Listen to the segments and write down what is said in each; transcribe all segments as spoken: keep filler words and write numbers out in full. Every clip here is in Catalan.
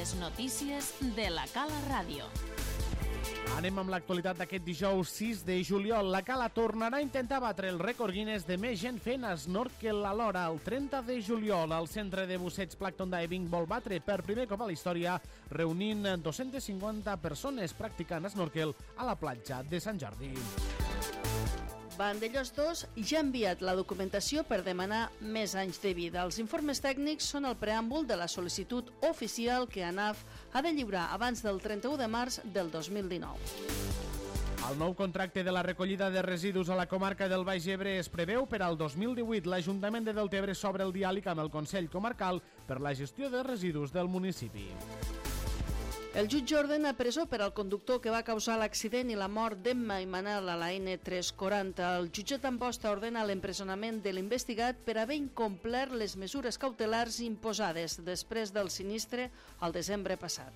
Les notícies de la Cala Ràdio. Anem amb l'actualitat d'aquest dijous sis de juliol. La Cala tornarà a intentar batre el rècord Guinness de més gent fent snorkel alhora. El trenta de juliol, el centre de busseig Plankton Diving vol batre per primer cop a la història, reunint dos-centes cinquanta persones practicant snorkel a la platja de Sant Jordi. Vandellós dos ja ha enviat la documentació per demanar més anys de vida. Els informes tècnics són el preàmbul de la sol·licitud oficial que ANAF ha de lliurar abans del trenta-u de març del dos mil dinou. El nou contracte de la recollida de residus a la comarca del Baix Ebre es preveu per al dos mil divuit. L'Ajuntament de Deltebre s'obre el diàleg amb el Consell Comarcal per la gestió de residus del municipi. El jutge ordena presó per al conductor que va causar l'accident i la mort d'Emma i Manel a la ena tres quaranta. El jutge d'Amposta ordena l'empresonament de l'investigat per haver incomplert les mesures cautelars imposades després del sinistre al desembre passat.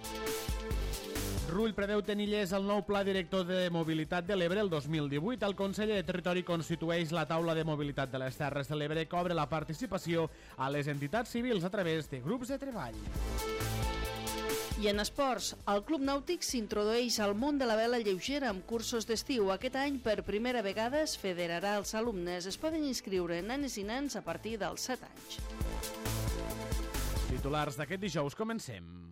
Rull preveu tenir llest el nou Pla Director de Mobilitat de l'Ebre el dos mil divuit. El Consell de Territori constitueix la taula de mobilitat de les Terres de l'Ebre que obre la participació a les entitats civils a través de grups de treball. I en esports, el Club Nàutic s'introdueix al món de la vela lleugera amb cursos d'estiu. Aquest any, per primera vegada, es federarà els alumnes. Es poden inscriure nenes i nens a partir dels set anys. Titulars d'aquest dijous, comencem.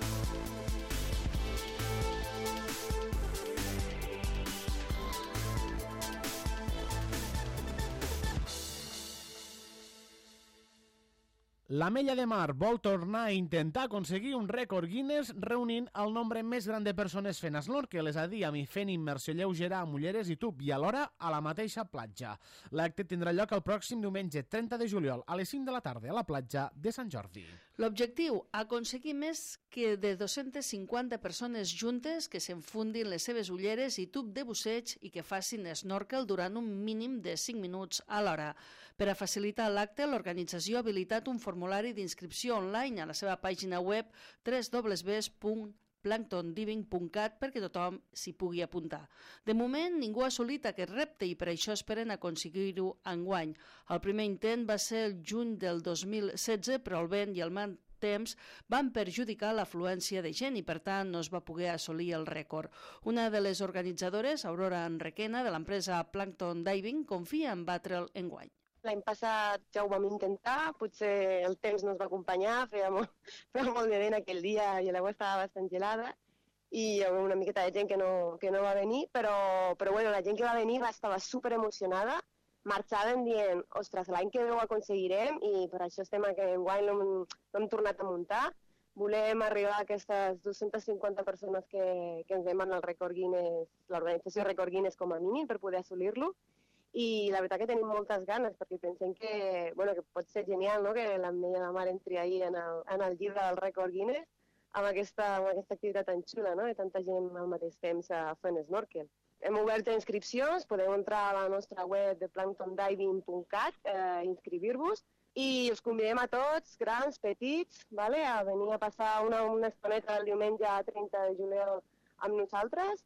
L'Ametlla de Mar vol tornar a intentar aconseguir un rècord Guinness reunint el nombre més gran de persones fent snorkel, és a dir, amb fent immersió lleugera amb ulleres i tub i alhora a la mateixa platja. L'acte tindrà lloc el pròxim diumenge trenta de juliol a les cinc de la tarda a la platja de Sant Jordi. L'objectiu, aconseguir més que de dos-centes cinquanta persones juntes que s'enfundin les seves ulleres i tub de busseig i que facin snorkel durant un mínim de cinc minuts a l'hora. Per a facilitar l'acte, l'organització ha habilitat un formulari d'inscripció online a la seva pàgina web w w w punt plankton diving punt cat perquè tothom s'hi pugui apuntar. De moment, ningú ha assolit aquest repte i per això esperen aconseguir-ho enguany. El primer intent va ser el juny del dos mil setze, però el vent i el mal temps van perjudicar l'afluència de gent i, per tant, no es va poder assolir el rècord. Una de les organitzadores, Aurora Enriquena, de l'empresa Plankton Diving, confia en batre'l enguany. L'any passat ja ho vam intentar, potser el temps no ens va acompanyar, feia molt, feia molt de vent aquell dia i l'aigua estava bastant gelada i hi havia una miqueta de gent que no, que no va venir, però, però bueno, la gent que va venir va estava super emocionada, marxaven dient, ostres, l'any que ve ho aconseguirem i per això estem aquí enguany, no, no hem tornat a muntar. Volem arribar a aquestes dos-centes cinquanta persones que, que ens demanen el rècord Guinness, l'organització Rècord Guinness com a mínim per poder assolir-lo. I la veritat que tenim moltes ganes perquè pensem que, bueno, que pot ser genial, no?, que l'Ametlla de Mar entri ahir en el, en el llibre del rècord Guinness amb aquesta, amb aquesta activitat tan xula, no?, de tanta gent al mateix temps fent snorkel. Hem obert inscripcions, podeu entrar a la nostra web de plankton diving punt cat, eh, inscriure-vos i us convidem a tots, grans, petits, vale, a venir a passar una, una estoneta el diumenge trenta de juliol amb nosaltres.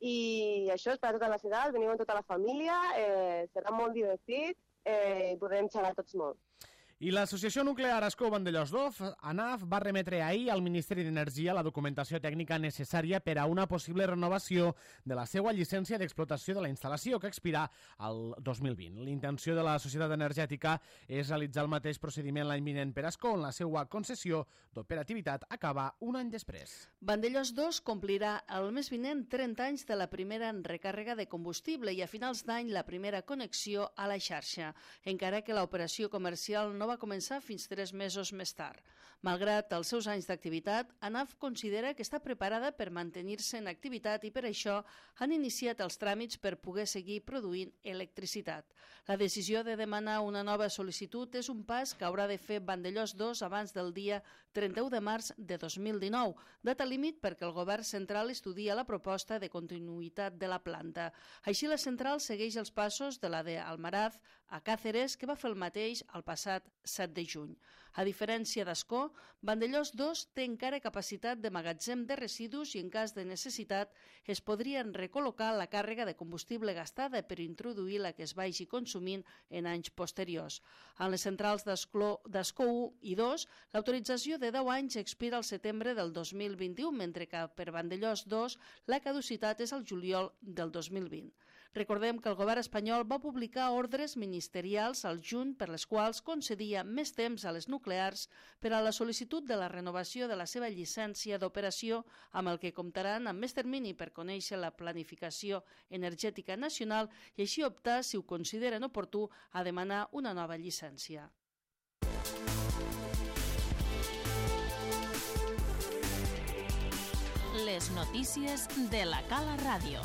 I això és per a tota la ciutat, veniu amb tota la família, eh, serà molt divertit eh, i podrem xerrar tots molt. I l'Associació Nuclear Ascó Vandellós dos, ANAF, va remetre ahir al Ministeri d'Energia la documentació tècnica necessària per a una possible renovació de la seva llicència d'explotació de la instal·lació que expirà el dos mil vint. L'intenció de la Societat Energètica és realitzar el mateix procediment l'any vinent per Ascó, on la seva concessió d'operativitat acaba un any després. Vandellós dos complirà el mes vinent trenta anys de la primera recàrrega de combustible i a finals d'any la primera connexió a la xarxa, encara que l'operació comercial no va començar fins tres mesos més tard. Malgrat els seus anys d'activitat, ANAF considera que està preparada per mantenir-se en activitat i per això han iniciat els tràmits per poder seguir produint electricitat. La decisió de demanar una nova sol·licitud és un pas que haurà de fer Vandellós dos abans del dia trenta-u de març de dos mil dinou, data límit perquè el govern central estudia la proposta de continuïtat de la planta. Així, la central segueix els passos de la de Almaraz a Càceres, que va fer el mateix el passat set de juny. A diferència d'Ascó, Vandellòs dos té encara capacitat de magatzem de residus i en cas de necessitat es podrien recol·locar la càrrega de combustible gastada per introduir la que es vagi consumint en anys posteriors. En les centrals d'Ascó u i dos, l'autorització de deu anys expira al setembre del dos mil vint-i-u, mentre que per Vandellòs dos la caducitat és al juliol del dos mil vint. Recordem que el govern espanyol va publicar ordres ministerials al juny per les quals concedia més temps a les nuclears per a la sol·licitud de la renovació de la seva llicència d'operació, amb el que comptaran amb més termini per conèixer la planificació energètica nacional i així optar, si ho consideren oportú, a demanar una nova llicència. Les notícies de la Cala Ràdio.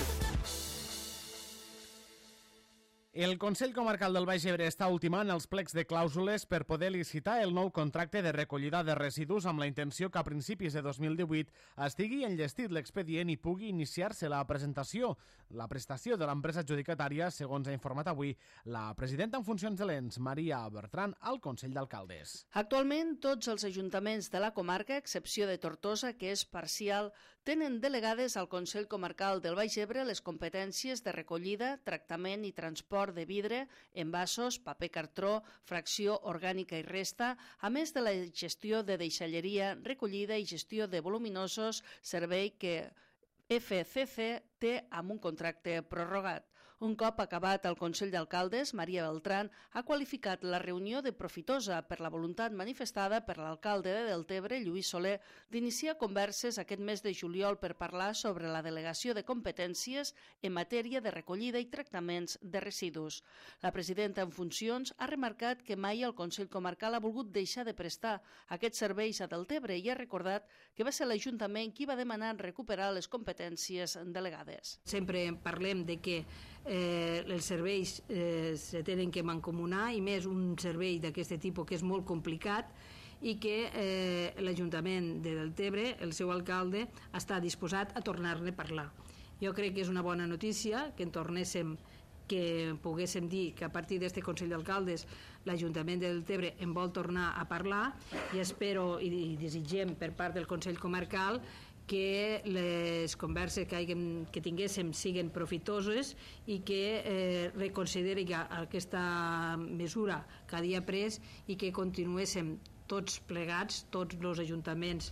El Consell Comarcal del Baix Ebre està ultimant els plecs de clàusules per poder licitar el nou contracte de recollida de residus amb la intenció que a principis de dos mil divuit estigui enllestit l'expedient i pugui iniciar-se la presentació, la prestació de l'empresa adjudicatària, segons ha informat avui la presidenta en funcions de l'E N S, Maria Bertran, al Consell d'Alcaldes. Actualment, tots els ajuntaments de la comarca, a excepció de Tortosa, que és parcial, tenen delegades al Consell Comarcal del Baix Ebre les competències de recollida, tractament i transport de vidre, envasos, paper cartró, fracció orgànica i resta, a més de la gestió de deixalleria, recollida i gestió de voluminosos, servei que F C C té amb un contracte prorrogat. Un cop acabat el Consell d'Alcaldes, Maria Beltrán ha qualificat la reunió de profitosa per la voluntat manifestada per l'alcalde de Deltebre, Lluís Soler, d'iniciar converses aquest mes de juliol per parlar sobre la delegació de competències en matèria de recollida i tractaments de residus. La presidenta en funcions ha remarcat que mai el Consell Comarcal ha volgut deixar de prestar aquests serveis a Deltebre i ha recordat que va ser l'Ajuntament qui va demanar recuperar les competències delegades. Sempre parlem de que Eh, els serveis eh, se tenen que mancomunar, i més un servei d'aquest tipus que és molt complicat, i que eh, l'Ajuntament de Deltebre, el seu alcalde, està disposat a tornar-ne a parlar. Jo crec que és una bona notícia que en tornéssim, que poguéssim dir que a partir d'aquest Consell d'Alcaldes l'Ajuntament de Deltebre en vol tornar a parlar, i espero i desitgem per part del Consell Comarcal que les converses que, haguem, que tinguéssim siguen profitoses i que eh, reconsideri aquesta mesura que havia pres i que continuéssim tots plegats, tots els ajuntaments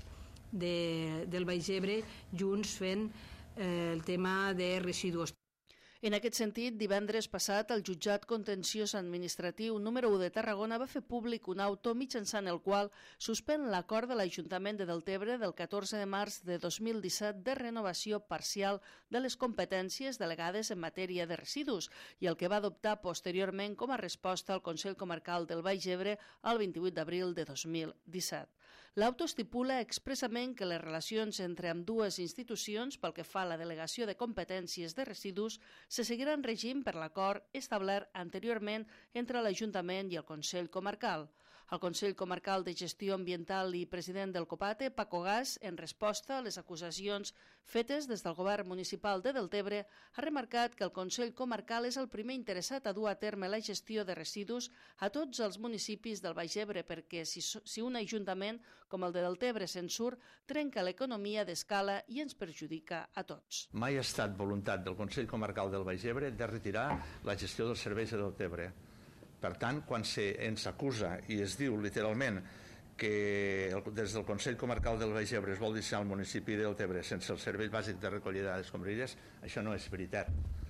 de, del Baix Ebre, junts fent eh, el tema de residus. En aquest sentit, divendres passat, el jutjat contenciós administratiu número u de Tarragona va fer públic un auto mitjançant el qual suspèn l'acord de l'Ajuntament de Deltebre del catorze de març de dos mil disset de renovació parcial de les competències delegades en matèria de residus i el que va adoptar posteriorment com a resposta al Consell Comarcal del Baix Ebre el vint-i-vuit d'abril de dos mil disset. L'auto estipula expressament que les relacions entre ambdues institucions pel que fa a la delegació de competències de residus se seguiran regint per l'acord establert anteriorment entre l'Ajuntament i el Consell Comarcal. El Consell Comarcal de Gestió Ambiental i president del COPATE, Paco Gas, en resposta a les acusacions fetes des del govern municipal de Deltebre, ha remarcat que el Consell Comarcal és el primer interessat a dur a terme la gestió de residus a tots els municipis del Baix Ebre perquè si, si un ajuntament com el de Deltebre se'n surt, trenca l'economia d'escala i ens perjudica a tots. Mai ha estat voluntat del Consell Comarcal del Baix Ebre de retirar la gestió dels serveis a Deltebre. Per tant, quan se ens acusa i es diu literalment que des del Consell Comarcal del Baix Ebre es vol deixar el municipi de Deltebre sense el servei bàsic de recollida d'escombraries, això no és veritat.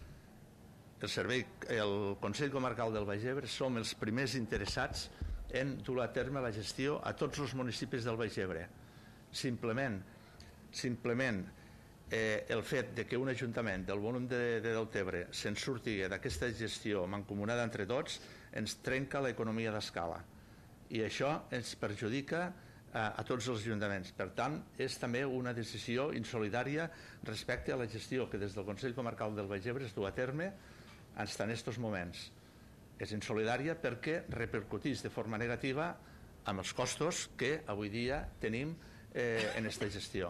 El, servei, el Consell Comarcal del Baix Ebre som els primers interessats en dur a terme la gestió a tots els municipis del Baix Ebre. Simplement, simplement eh, el fet de que un ajuntament del volum de, de Deltebre se'n surti d'aquesta gestió mancomunada entre tots ens trenca l'economia d'escala i això ens perjudica a, a tots els ajuntaments. Per tant, és també una decisió insolidària respecte a la gestió que des del Consell Comarcal del Baix Ebre es du a terme fins en aquests moments. És insolidària perquè repercuteix de forma negativa amb els costos que avui dia tenim eh, en aquesta gestió.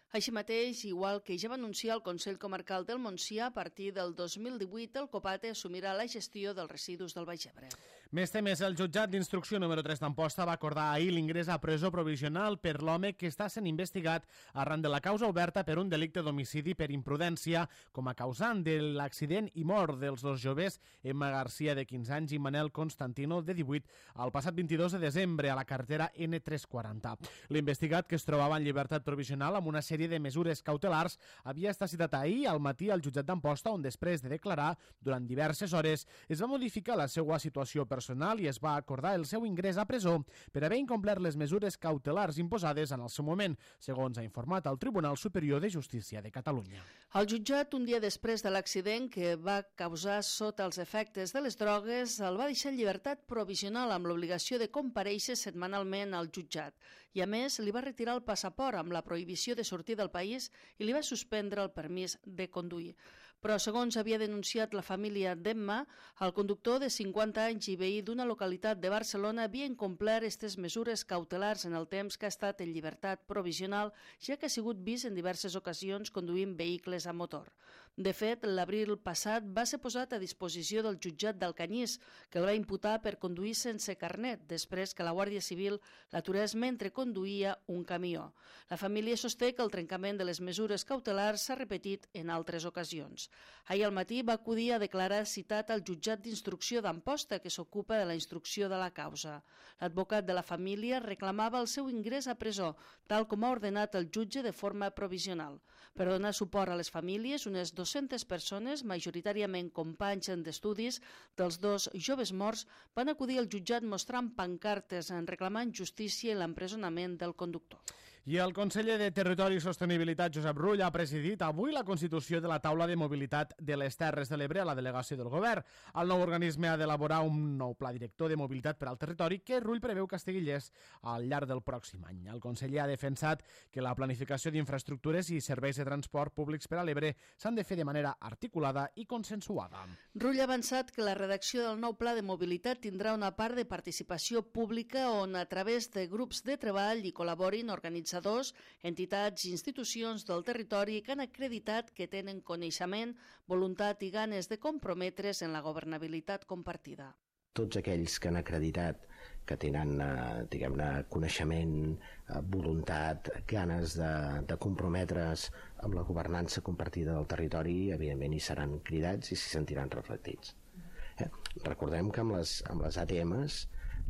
Així mateix, igual que ja va anunciar el Consell Comarcal del Montsià, a partir del dos mil divuit el COPATE assumirà la gestió dels residus del Baix Ebre. Més temes, el jutjat d'instrucció número tres d'Amposta va acordar ahir l'ingrés a presó provisional per l'home que està sent investigat arran de la causa oberta per un delicte d'homicidi per imprudència com a causant de l'accident i mort dels dos joves, Emma Garcia, de quinze anys, i Manel Constantino, de divuit, el passat vint-i-dos de desembre a la carretera ene tres cents i quaranta. L'investigat, que es trobava en llibertat provisional amb una sèrie de mesures cautelars, havia estat citat ahir al matí al jutjat d'Amposta, on després de declarar durant diverses hores es va modificar la seva situació personal i es va acordar el seu ingrés a presó per haver incomplert les mesures cautelars imposades en el seu moment, segons ha informat el Tribunal Superior de Justícia de Catalunya. El jutjat, un dia després de l'accident que va causar sota els efectes de les drogues, el va deixar en llibertat provisional amb l'obligació de comparèixer setmanalment al jutjat i, a més, li va retirar el passaport amb la prohibició de sortir del país i li va suspendre el permís de conduir. Però, segons havia denunciat la família d'Emma, el conductor de cinquanta anys i veí d'una localitat de Barcelona havia incomplert aquestes mesures cautelars en el temps que ha estat en llibertat provisional, ja que ha sigut vist en diverses ocasions conduint vehicles a motor. De fet, l'abril passat va ser posat a disposició del jutjat d'Alcanyís, que el va imputar per conduir sense carnet, després que la Guàrdia Civil l'aturés mentre conduïa un camió. La família sosté que el trencament de les mesures cautelars s'ha repetit en altres ocasions. Ahir al matí va acudir a declarar citat al jutjat d'instrucció d'Amposta, que s'ocupa de la instrucció de la causa. L'advocat de la família reclamava el seu ingrés a presó, tal com ha ordenat el jutge de forma provisional. Per donar suport a les famílies, unes dues-centes persones, majoritàriament companys d'estudis dels dos joves morts, van acudir al jutjat mostrant pancartes en reclamant justícia i l'empresonament del conductor. I el conseller de Territori i Sostenibilitat, Josep Rull, ha presidit avui la constitució de la taula de mobilitat de les Terres de l'Ebre a la delegació del govern. El nou organisme ha d'elaborar un nou pla director de mobilitat per al territori que Rull preveu que estigui llest al llarg del pròxim any. El conseller ha defensat que la planificació d'infraestructures i serveis de transport públics per a l'Ebre s'han de fer de manera articulada i consensuada. Rull ha avançat que la redacció del nou pla de mobilitat tindrà una part de participació pública on, a través de grups de treball, hi col·laborin organitzadors, entitats i institucions del territori que han acreditat que tenen coneixement, voluntat i ganes de comprometre's en la governabilitat compartida. Tots aquells que han acreditat que tenen eh, diguem-ne, coneixement, eh, voluntat, ganes de, de comprometre's amb la governança compartida del territori, evidentment hi seran cridats i s'hi sentiran reflectits. Eh? Recordem que amb les, amb les A T Ms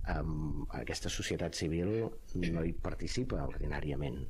amb aquesta societat civil no hi participa ordinàriament.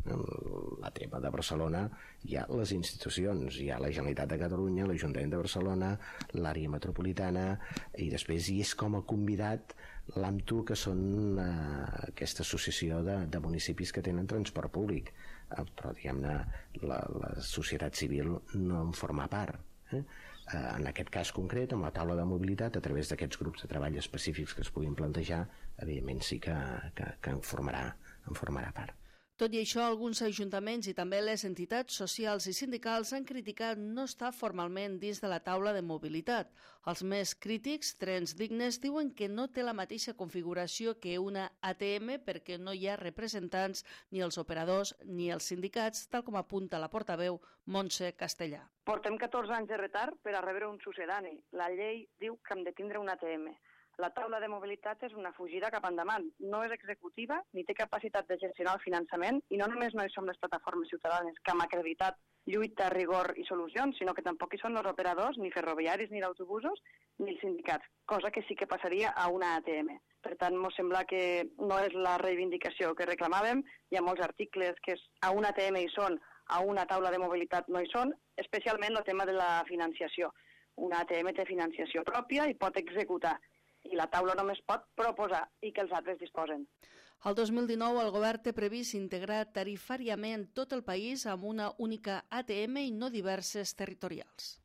La T M de Barcelona hi ha les institucions, hi ha la Generalitat de Catalunya, l'Ajuntament de Barcelona, l'àrea metropolitana, i després hi és com a convidat l'AMTU, que són eh, aquesta associació de, de municipis que tenen transport públic, eh, però diguem-ne la, la societat civil no en forma part. Eh? Eh, en aquest cas concret, amb la taula de mobilitat, a través d'aquests grups de treball específics que es puguin plantejar, evidentment sí que, que, que en formarà, en formarà part. Tot i això, alguns ajuntaments i també les entitats socials i sindicals han criticat no estar formalment dins de la taula de mobilitat. Els més crítics, Trens Dignes, diuen que no té la mateixa configuració que una A T M perquè no hi ha representants ni els operadors ni els sindicats, tal com apunta la portaveu Montse Castellà. Portem catorze anys de retard per a rebre un succedani. La llei diu que hem de tindre una A T M. La taula de mobilitat és una fugida cap endavant. No és executiva ni té capacitat de gestionar el finançament i no només no hi som les plataformes ciutadanes que hem acreditat lluita, rigor i solucions, sinó que tampoc hi són els operadors, ni ferroviaris, ni d'autobusos, ni els sindicats, cosa que sí que passaria a una A T M. Per tant, ens sembla que no és la reivindicació que reclamàvem. Hi ha molts articles que a una A T M hi són, a una taula de mobilitat no hi són, especialment el tema de la financiació. Una A T M té financiació pròpia i pot executar, i la taula només pot proposar i que els altres disposen. El dos mil dinou el govern té previst integrar tarifàriament tot el país amb una única A T M i no diverses territorials.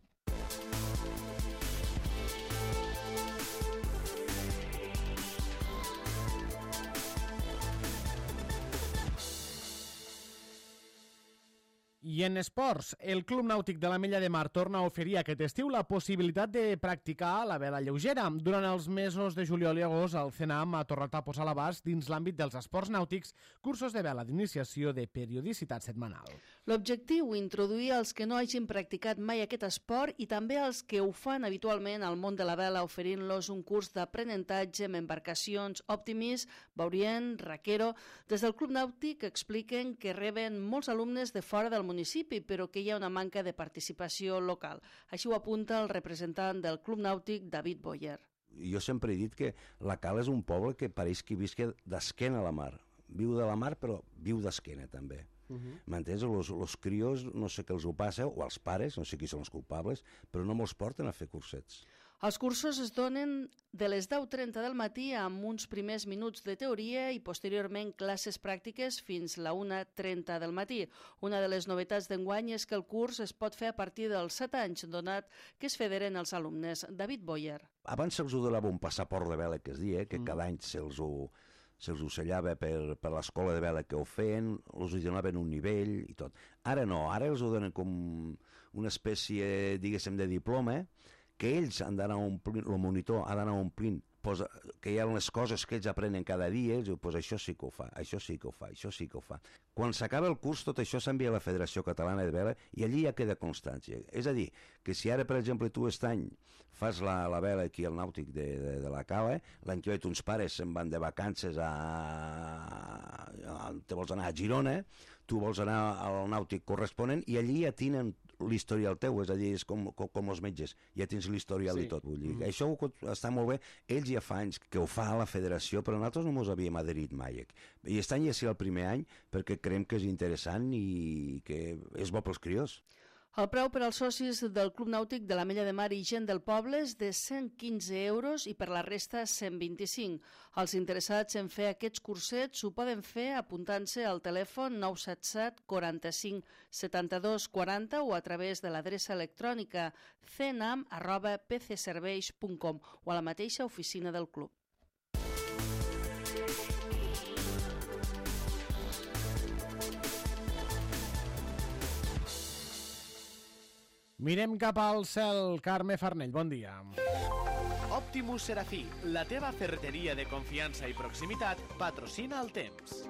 I I en esports, el Club Nàutic de l'Ametlla de Mar torna a oferir aquest estiu la possibilitat de practicar la vela lleugera. Durant els mesos de juliol i agost, el CENAM ha tornat a posar l'abast dins l'àmbit dels esports nàutics cursos de vela d'iniciació de periodicitat setmanal. L'objectiu, introduir els que no hagin practicat mai aquest esport i també els que ho fan habitualment al món de la vela, oferint-los un curs d'aprenentatge amb embarcacions Optimis, Baurient, Raquero. Des del Club Nàutic expliquen que reben molts alumnes de fora del municipi, però que hi ha una manca de participació local. Així ho apunta el representant del Club Nàutic, David Boyer. Jo sempre he dit que la Cala és un poble que pareix que visca d'esquena a la mar. Viu de la mar, però viu d'esquena també. Uh-huh. M'entens? Los, los crios, no sé què els ho passa, o els pares, no sé qui són els culpables, però no me'ls porten a fer cursets. Els cursos es donen de les deu trenta del matí amb uns primers minuts de teoria i posteriorment classes pràctiques fins la una trenta del matí. Una de les novetats d'enguany és que el curs es pot fer a partir dels set anys, donat que es federen els alumnes. David Boyer. Abans se'ls donava un passaport de vela, que es dia, que mm. cada any se'ls ho... se'ls ocellava per, per l'escola de vela que ho feien, els donaven un nivell i tot. Ara no, ara els ho donen com una espècie, diguéssim, de diploma, que ells han d'anar omplint, el monitor ha d'anar omplint, posa, que hi ha les coses que ells aprenen cada dia, ells diuen, pues això sí que ho fa, això sí que ho fa, això sí que ho fa. Quan s'acaba el curs, tot això s'envia a la Federació Catalana de Vela i allí ja queda constància. És a dir, que si ara, per exemple, tu aquest any fas la, la vela aquí al Nàutic de, de, de la Cala, l'any que ve tons pares se'n van de vacances a, a... te vols anar a Girona, tu vols anar al Nàutic corresponent i allí ja tenen l'historial teu, és a dir, és com, com, com els metges, ja tens l'historial sí. I tot. Vull dir, mm. Això està molt bé, ells ja fa anys que ho fa a la federació, però nosaltres no ens havíem adherit mai. I aquest any ja serà el primer any perquè creiem que és interessant i que és bo pels crios. El preu per als socis del Club Nàutic de l'Ametlla de Mar i gent del poble és de cent quinze euros i per la resta cent vint-i-cinc. Els interessats en fer aquests cursets ho poden fer apuntant-se al telèfon nou set set quaranta-cinc setanta-dos quaranta o a través de l'adreça electrònica cenam arroba p c serveis punt com o a la mateixa oficina del club. Mirem cap al cel. Carme Farnell, bon dia. Optimus Serafí, la teva ferreteria de confiança i proximitat, patrocina el temps.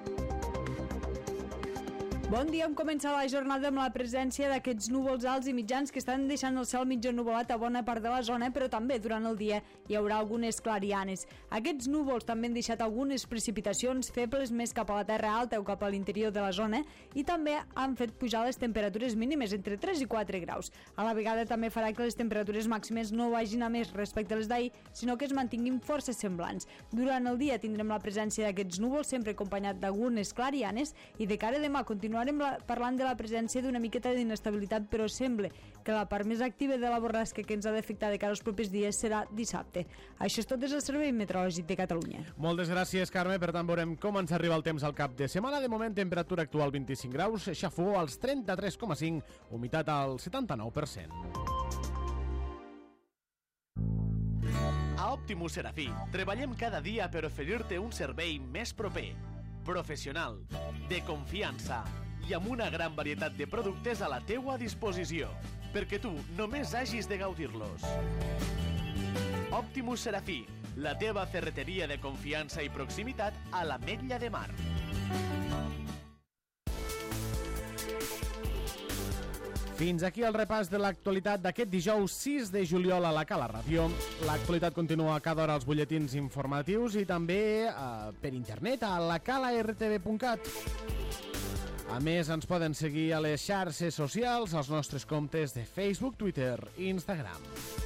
Bon dia, hem començat la jornada amb la presència d'aquests núvols alts i mitjans que estan deixant el cel mig ennuvolat a bona part de la zona, però també durant el dia hi haurà algunes clarianes. Aquests núvols també han deixat algunes precipitacions febles més cap a la terra alta o cap a l'interior de la zona i també han fet pujar les temperatures mínimes entre tres i quatre graus. A la vegada també farà que les temperatures màximes no vagin a més respecte a les d'ahir, sinó que es mantinguin força semblants. Durant el dia tindrem la presència d'aquests núvols sempre acompanyat d'algunes clarianes i de cara a demà continuarem parlant de la presència d'una miqueta d'inestabilitat, però sembla que la part més activa de la borrasca que ens ha d'afectar de cara als propers dies serà dissabte. Això és tot des del Servei Meteorològic de Catalunya. Moltes gràcies, Carme. Per tant, veurem com ens arriba el temps al cap de setmana. De moment, temperatura actual vint-i-cinc graus, xafogó als trenta-tres coma cinc, humitat al setanta-nou per cent. A Optimus Serafí treballem cada dia per oferir-te un servei més proper, professional, de confiança i amb una gran varietat de productes a la teua disposició, perquè tu només hagis de gaudir-los. Optimus Serafí, la teva ferreteria de confiança i proximitat a l'Ametlla de Mar. Fins aquí el repàs de l'actualitat d'aquest dijous sis de juliol a la Cala Ràdio. L'actualitat continua cada hora als butlletins informatius i també eh, per internet a la cala r t v punt cat. A més, ens poden seguir a les xarxes socials, als nostres comptes de Facebook, Twitter i Instagram.